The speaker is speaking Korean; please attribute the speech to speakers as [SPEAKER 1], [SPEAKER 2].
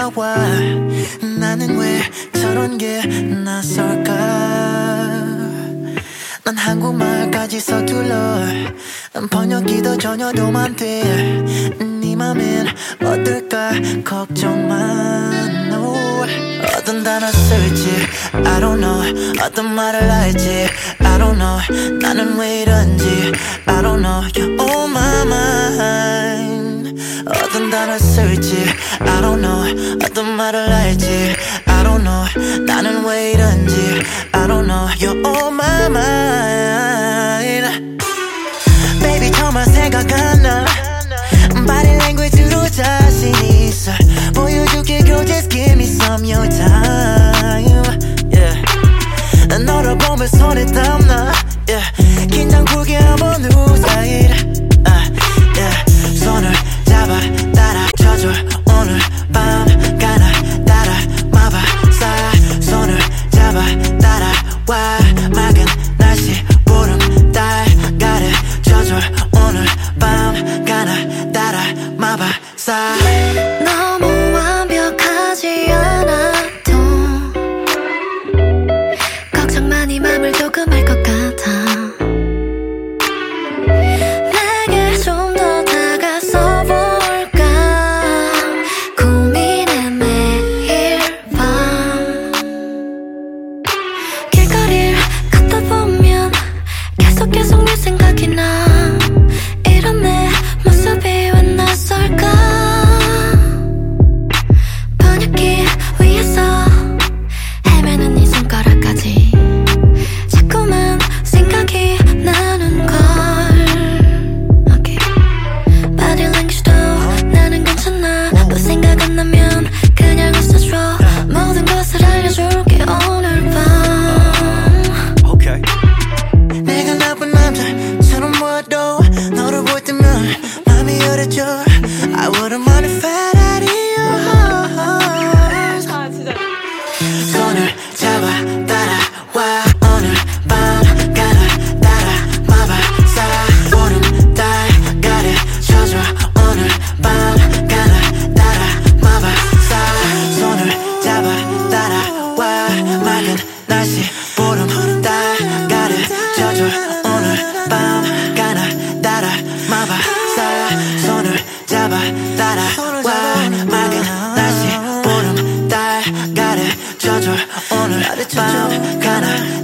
[SPEAKER 1] 나와. 나는 왜 저런 게 낯설까. 난 한국말까지 서툴러. 번역기도 전혀 도움 안 돼. 네 맘엔 어떨까 걱정만. 어떤 단어 쓸지 I don't know. 어떤 말을 할지 I don't know. 나는 왜 이런지 I don't know. You're on my mind. 어떤 단어 쓸지 I don't know. 어떤 말을 할지 I don't know. 나는 왜 이런지 I don't know. You're on my mind. Baby 정말 생각 안 나. Body language로 자신 있어. 보여줄게 girl just give me some your time. Yeah. 너를 보면 손에 땀나. Yeah. 긴장 풀게 한번 웃어. Yeah. 손을 잡아 따라쳐줘. 오늘 밤 가나 따라 마봐 쌓아. 손을 잡아 따라와. 맑은 날씨 구름 달 가르쳐줘. 오늘 밤 가나 따라 마봐 쌓아.
[SPEAKER 2] 너무 완벽하지 않아도 걱정만 이 맘을 조금할 것 같아. 내게 좀 더 다가서 볼까 고민해 매일 밤. 길거리를 걷다 보면 계속 네 생각이 나. 이런 내 모습이 왜 낯설까. 번역기 위에서 헤매는 네 손가락까지 자꾸만 생각이 나는 걸. Okay. Body language도 나는 괜찮아. 너 생각 안 나면 그냥 웃어줘. 모든 것을 알려줄게 오늘 밤.
[SPEAKER 1] Okay. 내가 나쁜 남자처럼 보여도 너를 볼 때면 맘이 열어져. I wouldn't mind if I had yours. 손을 잡아 따라와. 오늘 밤 가나 따라 마봐 쌓아. 보름 달 가르쳐줘. 오늘 밤 가나 따라 마봐 쌓아. 손을 잡아 따라와. 맑은 날씨 보름 달 가르쳐줘. 오늘 밤 가나 따라 마봐 쌓아. 손을 잡아 따라와. 맑은 날씨 보름 달 가르쳐줘. 오늘 밤 가나